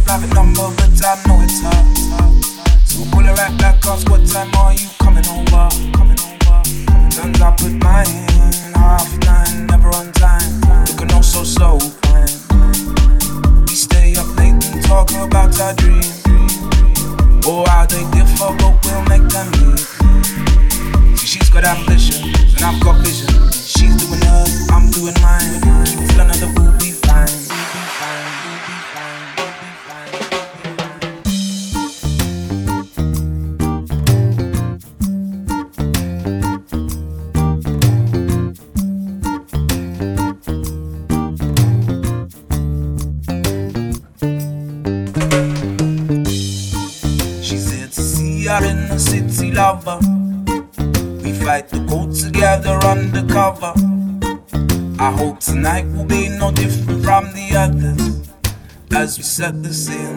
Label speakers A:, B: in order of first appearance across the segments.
A: private number, but I know it's her. So pull her right back, ask what time are you coming over? Turns I put my hand 9:30, never on time. Looking oh so fine. We stay up late and talk about our dreams. Oh, how they differ, but we'll make them meet. See, she's got ambition, and I've got vision. She's doing hers, I'm doing mine. Keep feeling another, we'll be fine. Out in the city, lover. We fight the cold together undercover. I hope tonight will be no different from the others. As we set the scene.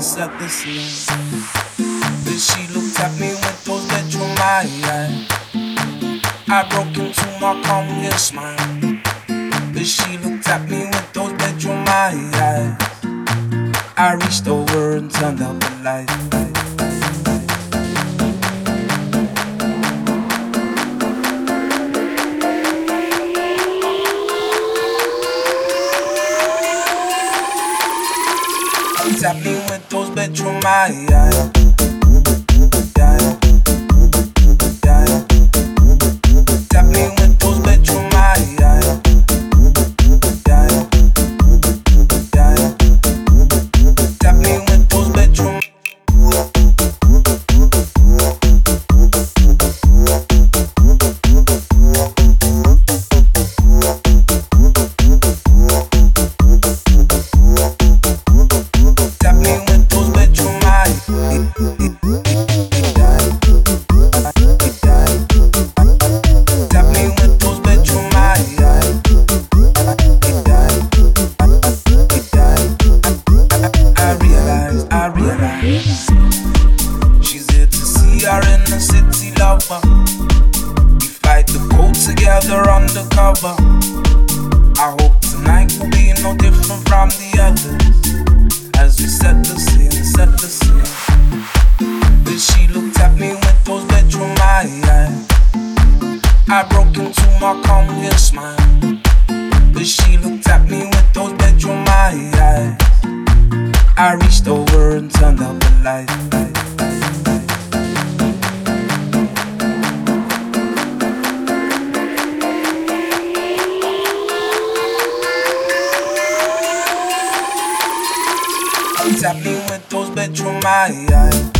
A: Then she looked at me with those bedroom eyes. I broke into my calm real smile. Then she looked at me with those bedroom eyes. I reached over and turned out the light. Tap me with those bedroom eyes. Tap me with those bedroom eyes. Tap me with those bedroom. She's here to see her in the city, lover. We fight the cold together undercover. I hope tonight will be no different from the others. As we set the scene. Then she looked at me with those bedroom eyes. I broke into my calm real smile. Then she looked at me with those bedroom eyes. I reached over and turned out the light. Tap me with those bedroom eyes.